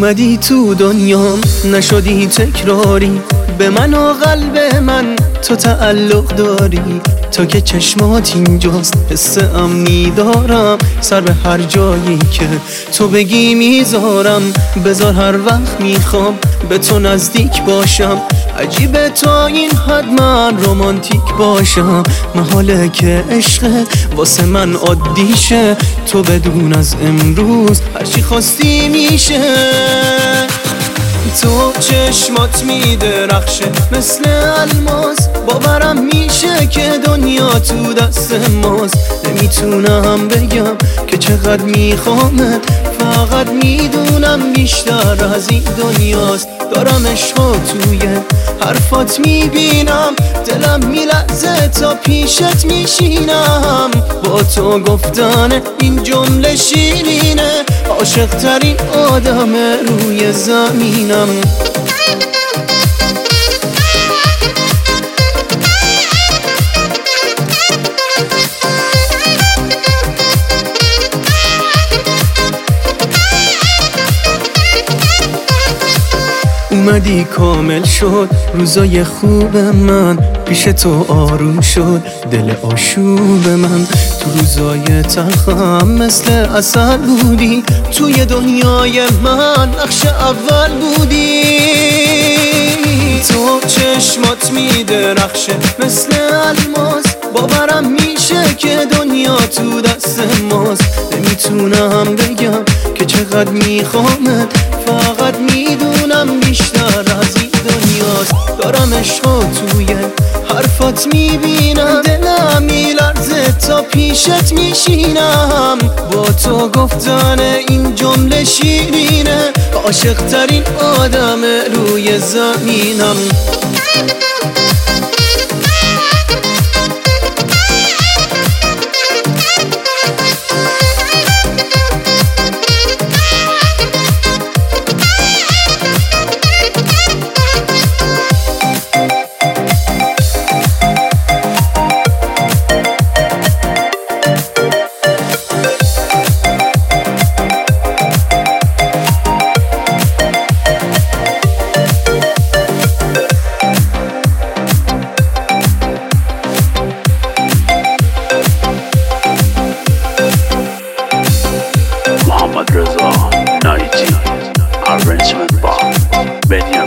اومدی تو دنیام نشدی تکراری، به من و قلب من تو تعلق داری. تا که چشمات اینجاست حس امنی دارم، سر به هر جایی که تو بگی میذارم. بذار هر وقت میخوام به تو نزدیک باشم، عجیبه تا این حد من رومانتیک باشم. محاله که عشق واسه من عادیشه، تو بدون از امروز هرچی خواستی میشه. تو چشمات میدرخشه مثل الماس، باورم میشه که دنیا تو دست ماست. نمیتونم بگم که چقدر میخوامت، فقط میدونم بیشتر از این دنیاست. دارم عشقا توی حرفات میبینم، دلم میلرزه تا پیشت میشینم. با تو گفتن این جمله شیرینه، عاشق ترین آدم روی زمینم. اومدی کامل شد روزای خوب من، پیش تو آروم شد دل آشوب من. تو روزای تلخم مثل عسل بودی، توی دنیای من نقش اول بودی. تو چشمات میدرخشه مثل الماس، باورم میشه که دنیا تو دست ماست. نمیتونم بگم که چقدر میخوامت، فقط میدونم بیشتر از این دنیاست. دارم عشقا توی حرفات میبینم، دلم میلرزه تا پیشت میشینم. با تو گفتن این جمله شیرینه، عاشق ترین آدم روی زمینم. Reza Naiti, arrangement by Benjamin.